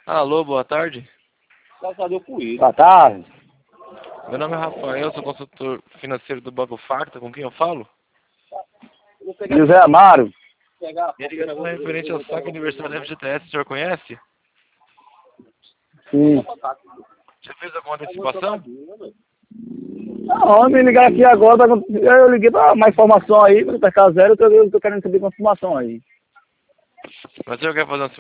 Alô, boa tarde. Boa tarde. Meu nome é Rafael, sou consultor financeiro do Banco Facta. Com quem eu falo? José Amaro. Minha ligação é referente ao saque aniversário da FGTS, o senhor conhece? Sim. Já fez alguma antecipação? Não, me ligar aqui agora, eu liguei para mais informação aí, para ficar zero, eu tô querendo saber uma informação aí. Mas o senhor quer fazer uma